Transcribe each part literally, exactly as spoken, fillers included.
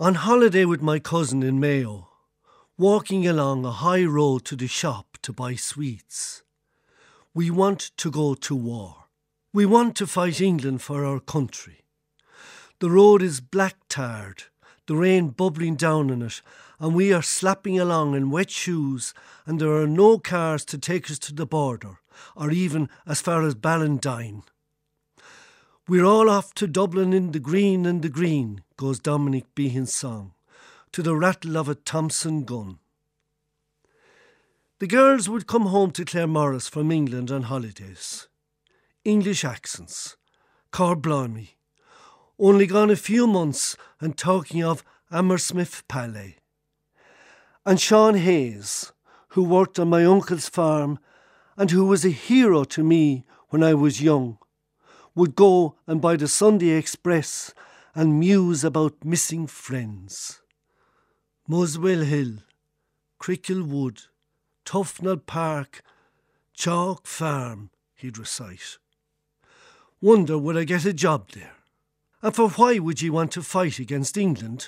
On holiday with my cousin in Mayo, walking along a high road to the shop to buy sweets. We want to go to war. We want to fight England for our country. The road is black-tarred, the rain bubbling down on it, and we are slapping along in wet shoes, and there are no cars to take us to the border, or even as far as Ballandine. We're all off to Dublin in the green and the green, goes Dominic Behan's song, to the rattle of a Thompson gun. The girls would come home to Claremorris from England on holidays. English accents, Corblimey, only gone a few months and talking of Hammersmith Palais. And Sean Hayes, who worked on my uncle's farm and who was a hero to me when I was young, would go and buy the Sunday Express and muse about missing friends. Muswell Hill, Crickle Wood, Tufnell Park, Chalk Farm, he'd recite. Wonder would I get a job there? And for why would ye want to fight against England?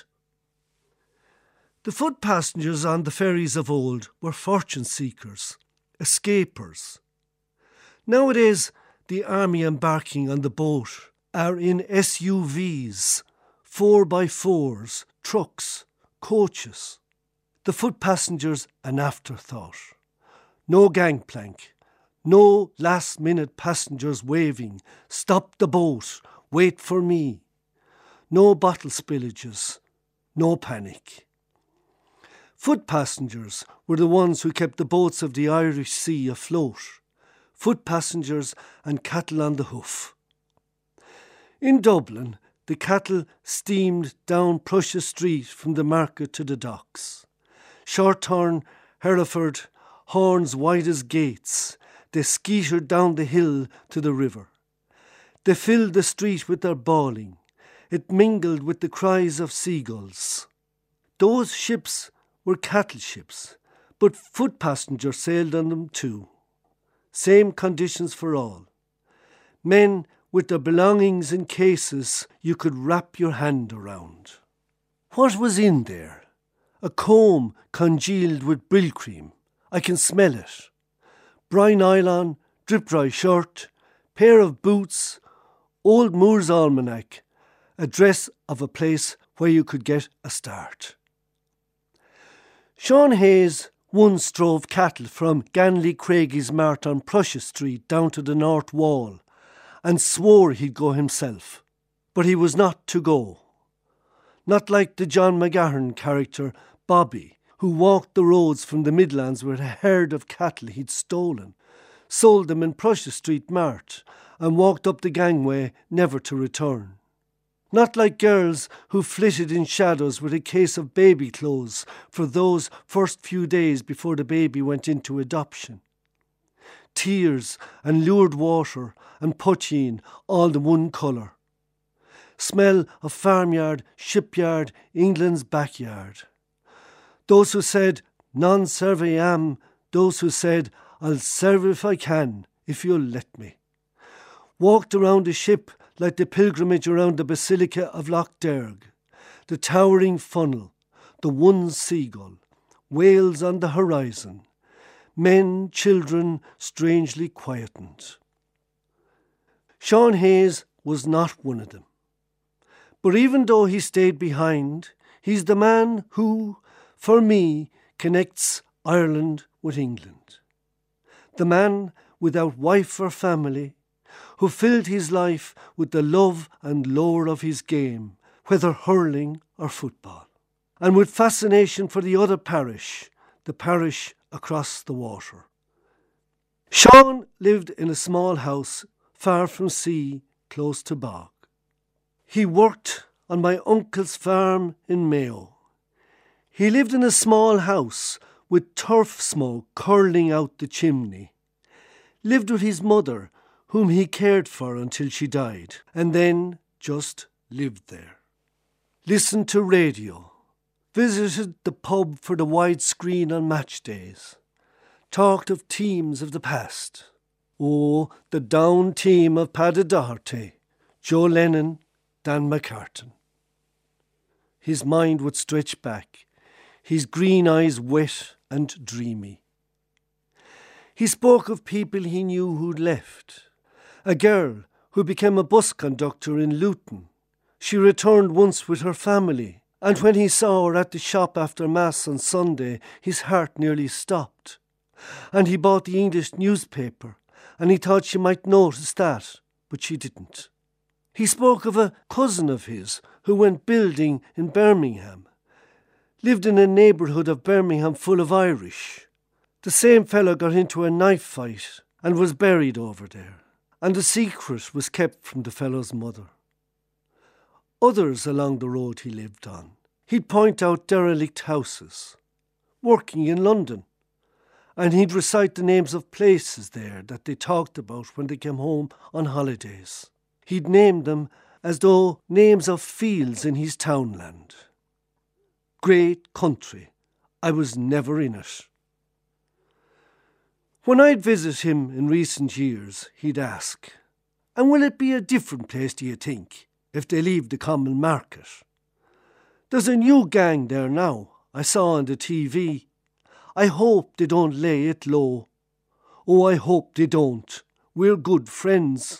The foot passengers on the ferries of old were fortune seekers, escapers. Nowadays, the army embarking on the boat are in S U Vs, four by fours, trucks, coaches. The foot passengers an afterthought. No gangplank, no last-minute passengers waving, stop the boat, wait for me. No bottle spillages, no panic. Foot passengers were the ones who kept the boats of the Irish Sea afloat. Foot passengers and cattle on the hoof. In Dublin, the cattle steamed down Prussia Street from the market to the docks. Shorthorn, Hereford, horns wide as gates, they skeetered down the hill to the river. They filled the street with their bawling. It mingled with the cries of seagulls. Those ships were cattle ships, but foot passengers sailed on them too. Same conditions for all. Men with their belongings in cases you could wrap your hand around. What was in there? A comb congealed with brill cream. I can smell it. Brine nylon, drip-dry shirt, pair of boots, old Moore's Almanac, address of a place where you could get a start. Sean Hayes once drove cattle from Ganley Craigie's mart on Prussia Street down to the North Wall and swore he'd go himself. But he was not to go. Not like the John McGahern character Bobby, who walked the roads from the Midlands with a herd of cattle he'd stolen, sold them in Prussia Street mart and walked up the gangway never to return. Not like girls who flitted in shadows with a case of baby clothes for those first few days before the baby went into adoption. Tears and lured water and poteen all the one colour. Smell of farmyard, shipyard, England's backyard. Those who said, non serviam, those who said, I'll serve if I can, if you'll let me. Walked around the ship like the pilgrimage around the Basilica of Lough Derg, the towering funnel, the one seagull, Wales on the horizon, men, children, strangely quietened. Sean Hayes was not one of them. But even though he stayed behind, he's the man who, for me, connects Ireland with England. The man without wife or family, who filled his life with the love and lore of his game, whether hurling or football, and with fascination for the other parish, the parish across the water. Sean lived in a small house far from sea, close to bog. He worked on my uncle's farm in Mayo. He lived in a small house with turf smoke curling out the chimney. Lived with his mother, whom he cared for until she died, and then just lived there. Listened to radio, visited the pub for the widescreen on match days, talked of teams of the past. Oh, the down team of Paddy Doherty, Joe Lennon, Dan McCartan. his mind would stretch back, his green eyes wet and dreamy. He spoke of people he knew who'd left. A girl who became a bus conductor in Luton. She returned once with her family, and when he saw her at the shop after Mass on Sunday, his heart nearly stopped. And he bought the English newspaper, and he thought she might notice that, but she didn't. He spoke of a cousin of his who went building in Birmingham, lived in a neighbourhood of Birmingham full of Irish. The same fellow got into a knife fight and was buried over there, and the secret was kept from the fellow's mother. Others along the road he lived on, he'd point out derelict houses, working in London, and he'd recite the names of places there that they talked about when they came home on holidays. He'd name them as though names of fields in his townland. Great country, I was never in it. When I'd visit him in recent years, he'd ask, "And will it be a different place, do you think, if they leave the common market? There's a new gang there now, I saw on the T V. I hope they don't lay it low. Oh, I hope they don't. We're good friends."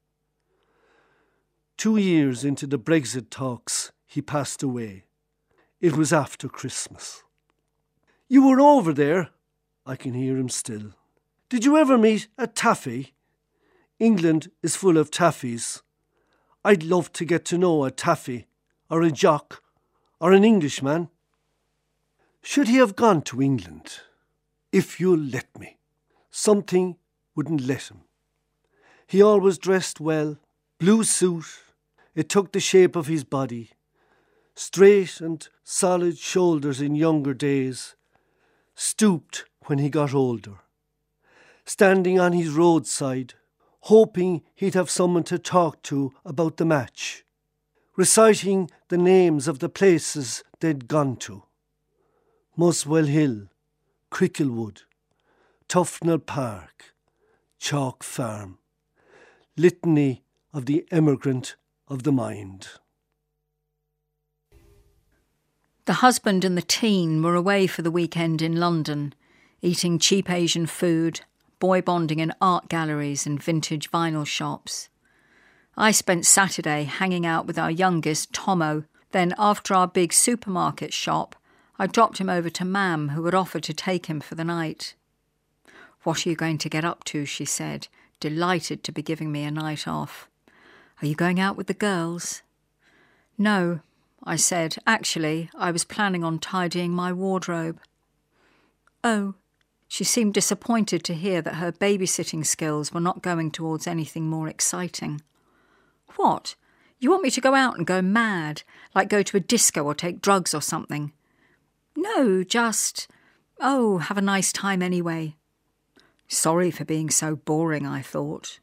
Two years into the Brexit talks, he passed away. It was after Christmas. "You were over there," I can hear him still. "Did you ever meet a taffy? England is full of taffies. I'd love to get to know a taffy, or a jock, or an Englishman." Should he have gone to England? If you'll let me. Something wouldn't let him. He always dressed well, blue suit. It took the shape of his body. Straight and solid shoulders in younger days. Stooped when he got older. Standing on his roadside, hoping he'd have someone to talk to about the match. Reciting the names of the places they'd gone to. Muswell Hill, Cricklewood, Tufnell Park, Chalk Farm. Litany of the emigrant of the mind. The husband and the teen were away for the weekend in London, eating cheap Asian food, boy bonding in art galleries and vintage vinyl shops. I spent Saturday hanging out with our youngest, Tomo. Then, after our big supermarket shop, I dropped him over to Mam, who had offered to take him for the night. "What are you going to get up to?" she said, delighted to be giving me a night off. "Are you going out with the girls?" "No," I said. "Actually, I was planning on tidying my wardrobe." "Oh." She seemed disappointed to hear that her babysitting skills were not going towards anything more exciting. "What? You want me to go out and go mad, like go to a disco or take drugs or something?" "No, just... oh, have a nice time anyway." Sorry for being so boring, I thought.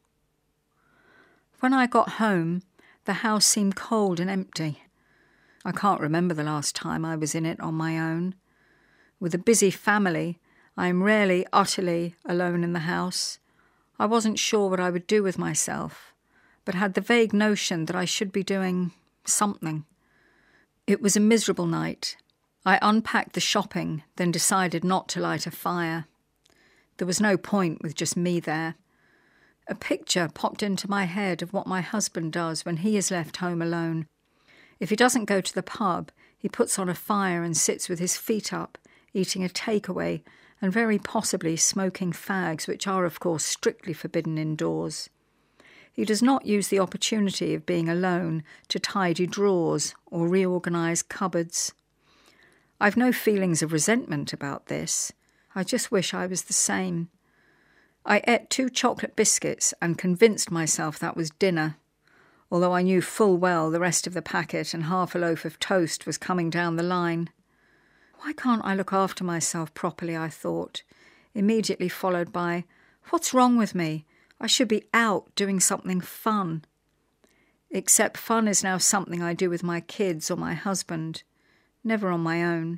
When I got home, the house seemed cold and empty. I can't remember the last time I was in it on my own. With a busy family, I am rarely utterly alone in the house. I wasn't sure what I would do with myself, but had the vague notion that I should be doing something. It was a miserable night. I unpacked the shopping, then decided not to light a fire. There was no point with just me there. A picture popped into my head of what my husband does when he is left home alone. If he doesn't go to the pub, he puts on a fire and sits with his feet up, eating a takeaway and very possibly smoking fags, which are, of course, strictly forbidden indoors. He does not use the opportunity of being alone to tidy drawers or reorganise cupboards. I've no feelings of resentment about this. I just wish I was the same. I ate two chocolate biscuits and convinced myself that was dinner, although I knew full well the rest of the packet and half a loaf of toast was coming down the line. Why can't I look after myself properly, I thought, immediately followed by, what's wrong with me? I should be out doing something fun. Except fun is now something I do with my kids or my husband, never on my own.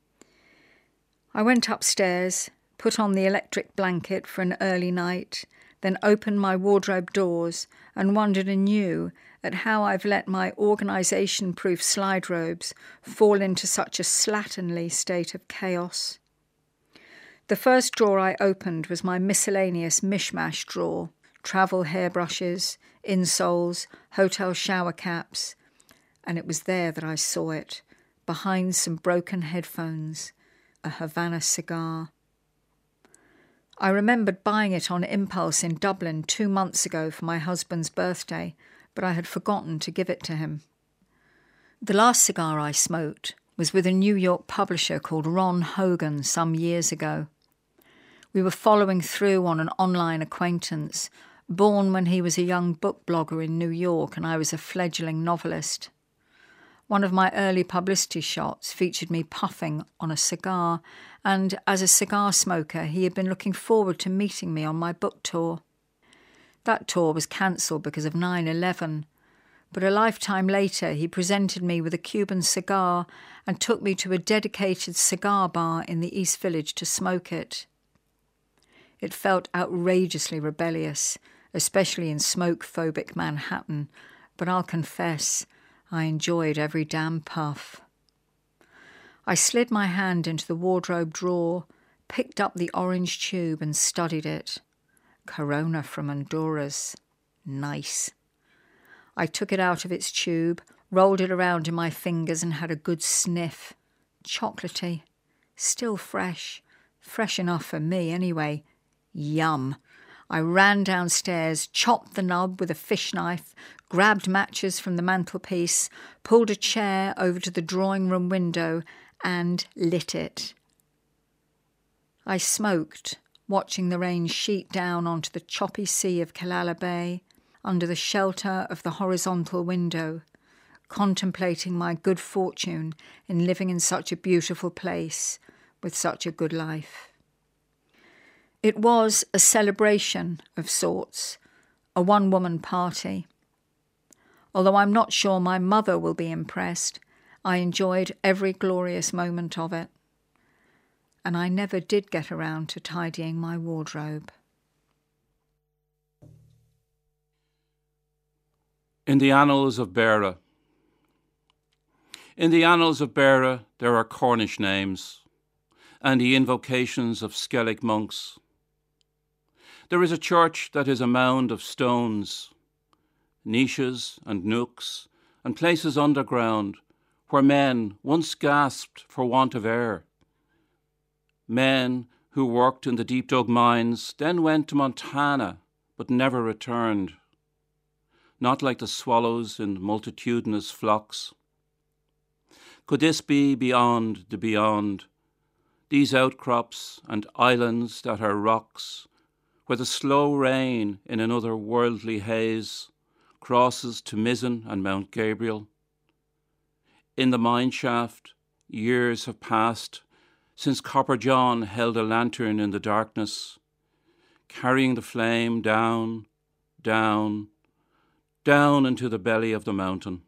I went upstairs, put on the electric blanket for an early night, then opened my wardrobe doors and wondered anew at how I've let my organisation-proof slide robes fall into such a slatternly state of chaos. The first drawer I opened was my miscellaneous mishmash drawer, travel hairbrushes, insoles, hotel shower caps, and it was there that I saw it, behind some broken headphones, a Havana cigar. I remembered buying it on impulse in Dublin two months ago for my husband's birthday, but I had forgotten to give it to him. The last cigar I smoked was with a New York publisher called Ron Hogan some years ago. We were following through on an online acquaintance, born when he was a young book blogger in New York and I was a fledgling novelist. One of my early publicity shots featured me puffing on a cigar, and as a cigar smoker, he had been looking forward to meeting me on my book tour. That tour was cancelled because of nine eleven, but a lifetime later he presented me with a Cuban cigar and took me to a dedicated cigar bar in the East Village to smoke it. It felt outrageously rebellious, especially in smoke-phobic Manhattan, but I'll confess, I enjoyed every damn puff. I slid my hand into the wardrobe drawer, picked up the orange tube and studied it. Corona from Honduras. Nice. I took it out of its tube, rolled it around in my fingers and had a good sniff. Chocolatey. Still fresh. Fresh enough for me anyway. Yum. I ran downstairs, chopped the nub with a fish knife, grabbed matches from the mantelpiece, pulled a chair over to the drawing room window and lit it. I smoked, watching the rain sheet down onto the choppy sea of Killala Bay, under the shelter of the horizontal window, contemplating my good fortune in living in such a beautiful place with such a good life. It was a celebration of sorts, a one-woman party. Although I'm not sure my mother will be impressed, I enjoyed every glorious moment of it. And I never did get around to tidying my wardrobe. In the Annals of Beara. In the Annals of Beara there are Cornish names, and the invocations of Skellig monks. There is a church that is a mound of stones, niches and nooks, and places underground where men once gasped for want of air. Men who worked in the deep-dug mines then went to Montana but never returned, not like the swallows in multitudinous flocks. Could this be beyond the beyond, these outcrops and islands that are rocks, where the slow rain in another worldly haze crosses to Mizzen and Mount Gabriel? In the mine shaft, years have passed since Copper John held a lantern in the darkness, carrying the flame down, down, down into the belly of the mountain.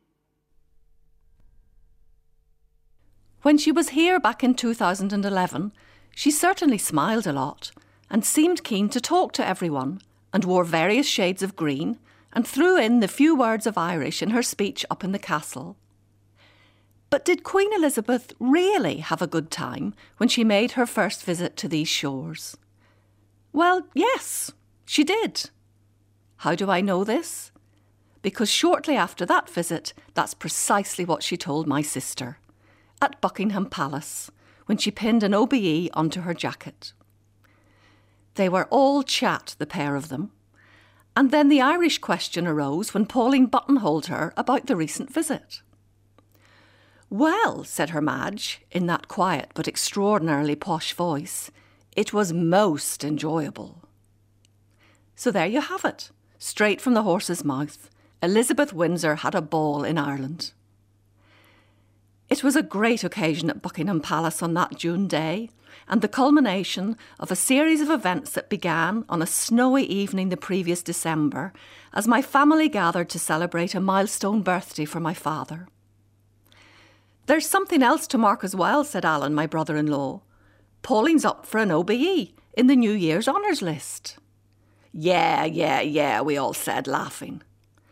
When she was here back in two thousand eleven, she certainly smiled a lot and seemed keen to talk to everyone and wore various shades of green and threw in the few words of Irish in her speech up in the castle. But did Queen Elizabeth really have a good time when she made her first visit to these shores? Well, yes, she did. How do I know this? Because shortly after that visit, that's precisely what she told my sister at Buckingham Palace when she pinned an O B E onto her jacket. They were all chat, the pair of them. And then the Irish question arose when Pauline buttonholed her about the recent visit. Well, said Her Madge, in that quiet but extraordinarily posh voice, it was most enjoyable. So there you have it, straight from the horse's mouth. Elizabeth Windsor had a ball in Ireland. It was a great occasion at Buckingham Palace on that June day, and the culmination of a series of events that began on a snowy evening the previous December as my family gathered to celebrate a milestone birthday for my father. There's something else to mark as well, said Alan, my brother-in-law. Pauline's up for an O B E in the New Year's honours list. Yeah, yeah, yeah, we all said, laughing.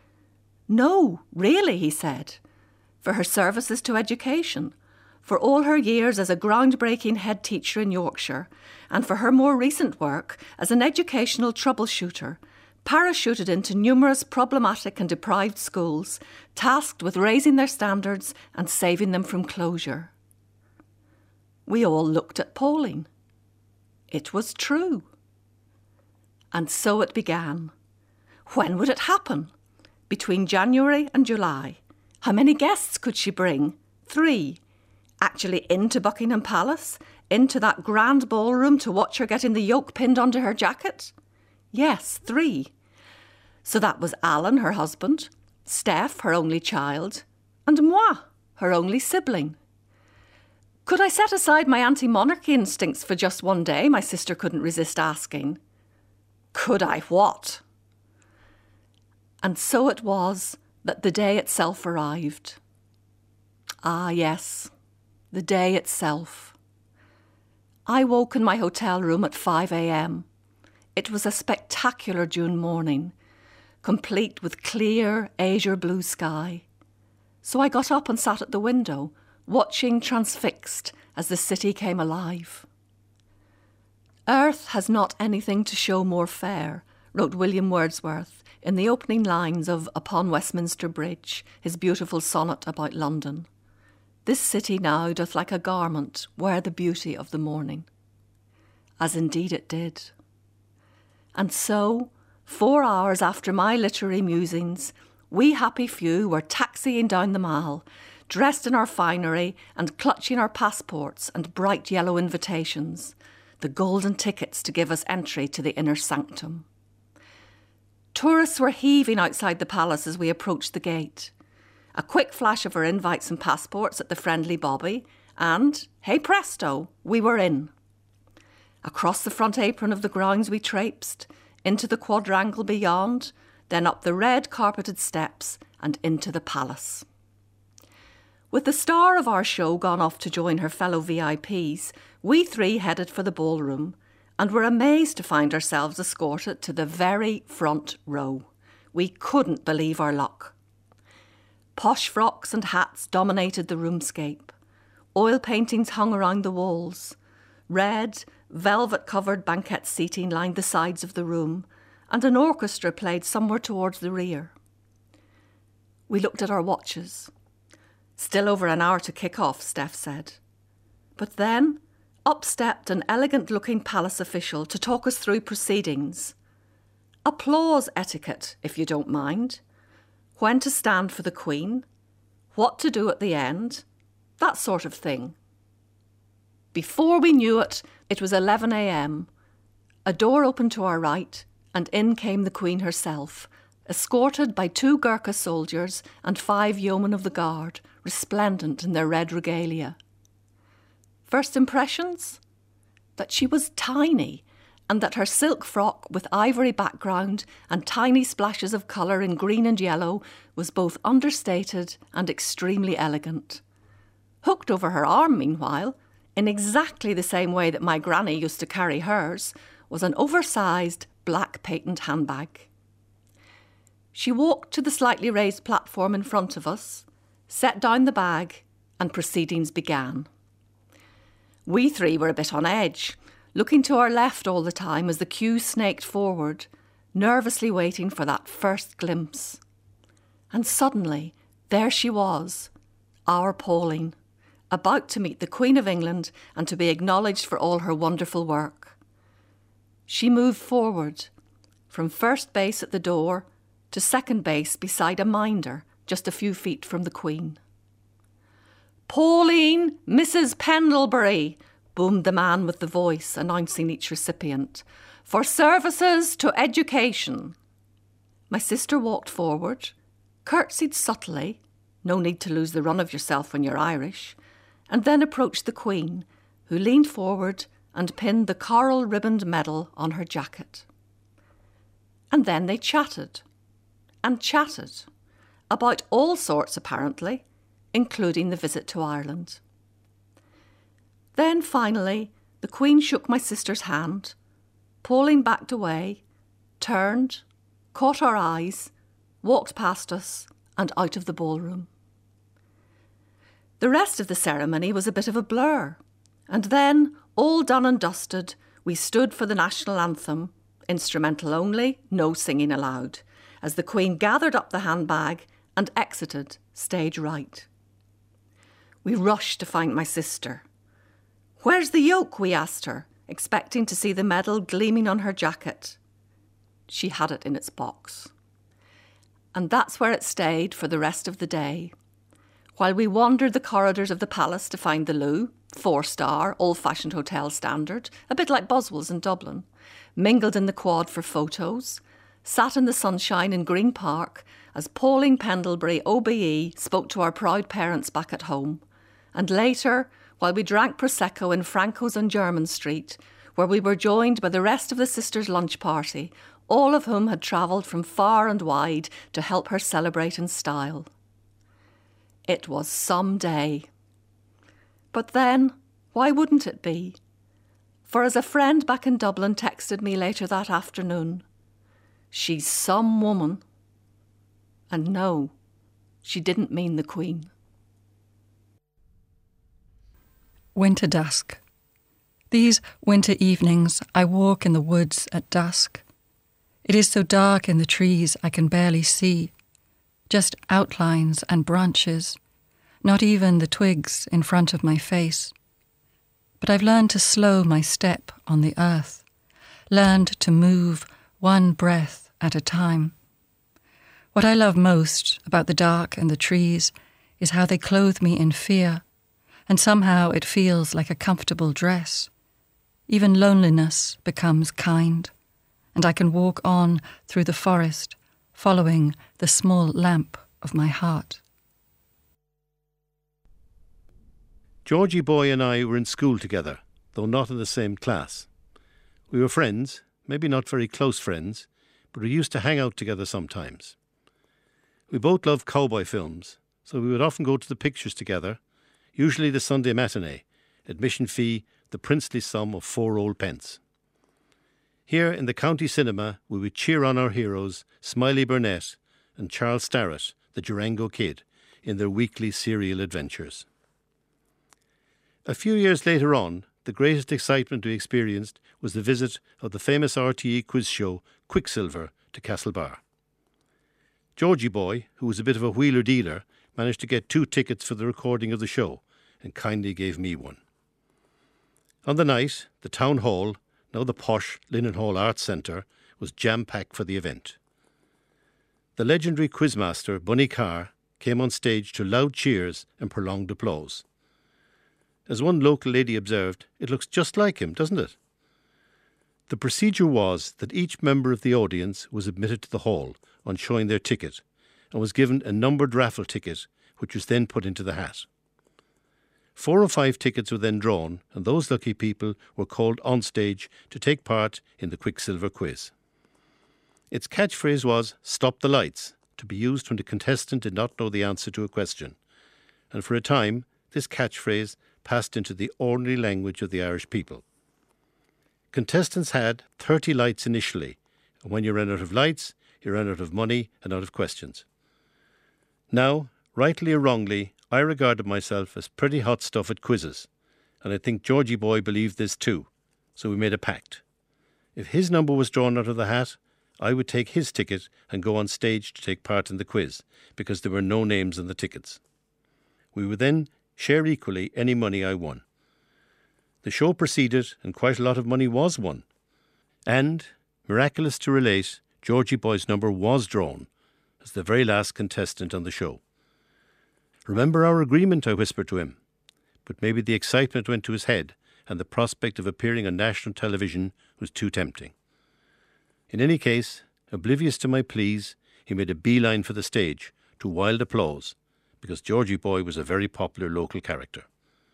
No, really, he said, for her services to education, for all her years as a groundbreaking head teacher in Yorkshire, and for her more recent work as an educational troubleshooter, parachuted into numerous problematic and deprived schools, tasked with raising their standards and saving them from closure. We all looked at Pauline. It was true. And so it began. When would it happen? Between January and July. How many guests could she bring? Three. Actually into Buckingham Palace? Into that grand ballroom to watch her getting the yoke pinned onto her jacket? Yes, three. So that was Alan, her husband, Steph, her only child, and moi, her only sibling. Could I set aside my anti-monarchy instincts for just one day? My sister couldn't resist asking. Could I what? And so it was that the day itself arrived. Ah, yes, the day itself. I woke in my hotel room at five a.m. It was a spectacular June morning, complete with clear azure blue sky. So I got up and sat at the window, watching transfixed as the city came alive. Earth has not anything to show more fair, wrote William Wordsworth in the opening lines of Upon Westminster Bridge, his beautiful sonnet about London. This city now doth like a garment wear the beauty of the morning. As indeed it did. And so, four hours after my literary musings, we happy few were taxiing down the Mall, dressed in our finery and clutching our passports and bright yellow invitations, the golden tickets to give us entry to the inner sanctum. Tourists were heaving outside the palace as we approached the gate. A quick flash of our invites and passports at the friendly Bobby, and, hey presto, we were in. Across the front apron of the grounds we traipsed, into the quadrangle beyond, then up the red carpeted steps and into the palace. With the star of our show gone off to join her fellow V I Ps, we three headed for the ballroom and were amazed to find ourselves escorted to the very front row. We couldn't believe our luck. Posh frocks and hats dominated the roomscape. Oil paintings hung around the walls. Red, velvet-covered banquette seating lined the sides of the room, and an orchestra played somewhere towards the rear. We looked at our watches. Still over an hour to kick off, Steph said. But then, up stepped an elegant-looking palace official to talk us through proceedings. Applause etiquette, if you don't mind. When to stand for the Queen, what to do at the end, that sort of thing. Before we knew it, it was eleven a.m. A door opened to our right, and in came the Queen herself, escorted by two Gurkha soldiers and five yeomen of the guard, resplendent in their red regalia. First impressions? That she was tiny, and that her silk frock with ivory background and tiny splashes of colour in green and yellow was both understated and extremely elegant. Hooked over her arm, meanwhile, in exactly the same way that my granny used to carry hers, was an oversized black patent handbag. She walked to the slightly raised platform in front of us, set down the bag, and proceedings began. We three were a bit on edge, looking to our left all the time as the queue snaked forward, nervously waiting for that first glimpse. And suddenly, there she was, our Pauline, about to meet the Queen of England and to be acknowledged for all her wonderful work. She moved forward, from first base at the door to second base beside a minder just a few feet from the Queen. "Pauline, Missus Pendlebury," boomed the man with the voice, announcing each recipient, "for services to education." My sister walked forward, curtsied subtly, no need to lose the run of yourself when you're Irish, and then approached the Queen, who leaned forward and pinned the coral-ribboned medal on her jacket. And then they chatted, and chatted, about all sorts apparently, including the visit to Ireland. Then finally, the Queen shook my sister's hand, Pauline backed away, turned, caught our eyes, walked past us and out of the ballroom. The rest of the ceremony was a bit of a blur, and then, all done and dusted, we stood for the national anthem, instrumental only, no singing allowed, as the Queen gathered up the handbag and exited stage right. We rushed to find my sister. "Where's the yoke?" we asked her, expecting to see the medal gleaming on her jacket. She had it in its box. And that's where it stayed for the rest of the day, while we wandered the corridors of the palace to find the loo, four-star, old-fashioned hotel standard, a bit like Boswell's in Dublin, mingled in the quad for photos, sat in the sunshine in Green Park as Pauline Pendlebury, O B E, spoke to our proud parents back at home, and later, while we drank Prosecco in Franco's on Jermyn Street, where we were joined by the rest of the sisters' lunch party, all of whom had travelled from far and wide to help her celebrate in style. It was some day. But then, why wouldn't it be? For as a friend back in Dublin texted me later that afternoon, she's some woman. And no, she didn't mean the Queen. Winter dusk. These winter evenings I walk in the woods at dusk. It is so dark in the trees I can barely see, just outlines and branches, not even the twigs in front of my face. But I've learned to slow my step on the earth, learned to move one breath at a time. What I love most about the dark and the trees is how they clothe me in fear, and somehow it feels like a comfortable dress. Even loneliness becomes kind, and I can walk on through the forest, following the small lamp of my heart. Georgie boy and I were in school together, though not in the same class. We were friends, maybe not very close friends, but we used to hang out together sometimes. We both loved cowboy films, so we would often go to the pictures together, usually the Sunday matinee, admission fee the princely sum of four old pence. Here in the county cinema we would cheer on our heroes Smiley Burnett and Charles Starrett, the Durango Kid, in their weekly serial adventures. A few years later on, the greatest excitement we experienced was the visit of the famous R T E quiz show Quicksilver to Castlebar. Georgie boy, who was a bit of a wheeler-dealer, managed to get two tickets for the recording of the show and kindly gave me one. On the night, the town hall, now the posh Linen Hall Arts Centre, was jam-packed for the event. The legendary quizmaster, Bunny Carr, came on stage to loud cheers and prolonged applause. As one local lady observed, it looks just like him, doesn't it? The procedure was that each member of the audience was admitted to the hall on showing their ticket and was given a numbered raffle ticket, which was then put into the hat. Four or five tickets were then drawn, and those lucky people were called on stage to take part in the Quicksilver quiz. Its catchphrase was, "Stop the lights," to be used when the contestant did not know the answer to a question, and for a time this catchphrase passed into the ordinary language of the Irish people. Contestants had thirty lights initially, and when you ran out of lights, you ran out of money and out of questions. Now, rightly or wrongly, I regarded myself as pretty hot stuff at quizzes, and I think Georgie boy believed this too, so we made a pact. If his number was drawn out of the hat, I would take his ticket and go on stage to take part in the quiz, because there were no names on the tickets. We would then share equally any money I won. The show proceeded and quite a lot of money was won. And, miraculous to relate, Georgie boy's number was drawn as the very last contestant on the show. "Remember our agreement," I whispered to him. But maybe the excitement went to his head and the prospect of appearing on national television was too tempting. In any case, oblivious to my pleas, he made a beeline for the stage to wild applause, because Georgie boy was a very popular local character.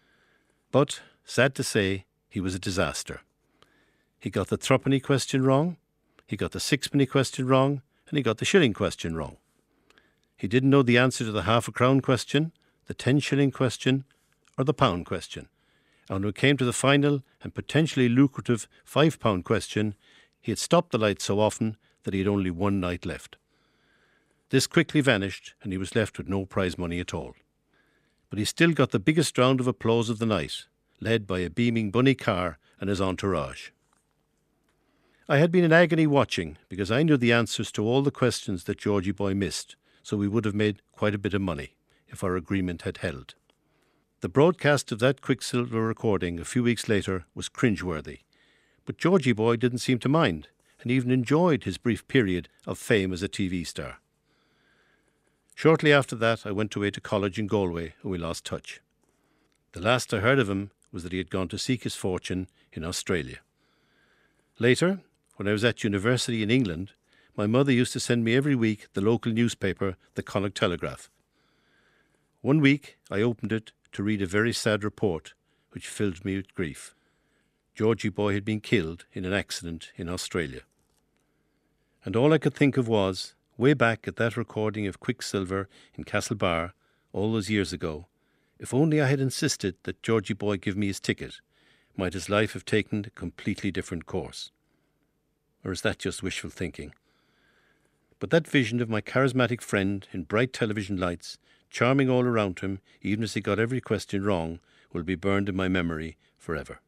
But, sad to say, he was a disaster. He got the threepenny question wrong, he got the sixpenny question wrong, and he got the shilling question wrong. He didn't know the answer to the half a crown question, the ten shilling question, or the pound question. And when it came to the final and potentially lucrative five pound question, he had stopped the lights so often that he had only one night left. This quickly vanished, and he was left with no prize money at all. But he still got the biggest round of applause of the night, led by a beaming Bunny Carr and his entourage. I had been in agony watching, because I knew the answers to all the questions that Georgie boy missed, so we would have made quite a bit of money if our agreement had held. The broadcast of that Quicksilver recording a few weeks later was cringeworthy, but Georgie boy didn't seem to mind, and even enjoyed his brief period of fame as a T V star. Shortly after that, I went away to college in Galway, and we lost touch. The last I heard of him was that he had gone to seek his fortune in Australia. Later, when I was at university in England, my mother used to send me every week the local newspaper, the Connacht Telegraph. One week I opened it to read a very sad report, which filled me with grief. Georgie boy had been killed in an accident in Australia. And all I could think of was, way back at that recording of Quicksilver in Castlebar, all those years ago, if only I had insisted that Georgie boy give me his ticket, might his life have taken a completely different course. Or is that just wishful thinking? But that vision of my charismatic friend in bright television lights, charming all around him, even as he got every question wrong, will be burned in my memory forever.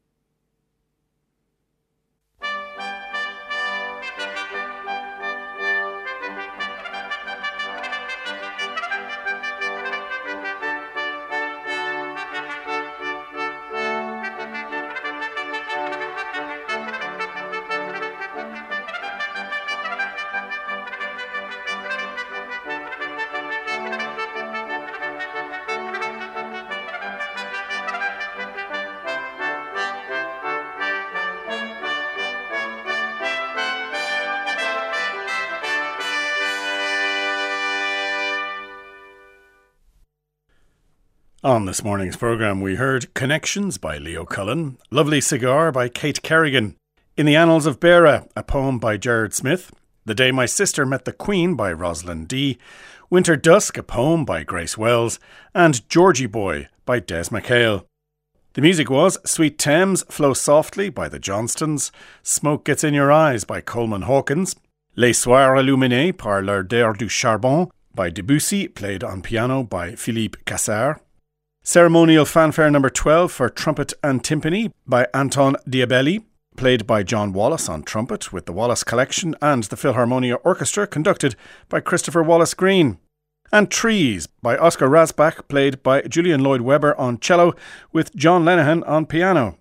On this morning's programme we heard Connections by Leo Cullen, Lovely Cigar by Kate Kerrigan, In the Annals of Beara, a poem by Gerard Smith, The Day My Sister Met the Queen by Rosalind D, Winter Dusk, a poem by Grace Wells, and Georgie Boy by Des McHale. The music was Sweet Thames, Flow Softly by the Johnstons, Smoke Gets in Your Eyes by Coleman Hawkins, Les Soirs Illuminés par l'Heure du Charbon by Debussy, played on piano by Philippe Cassard, Ceremonial Fanfare number twelve for Trumpet and Timpani by Anton Diabelli, played by John Wallace on trumpet with the Wallace Collection and the Philharmonia Orchestra, conducted by Christopher Wallace Green, and Trees by Oscar Rasbach, played by Julian Lloyd Webber on cello with John Lenihan on piano.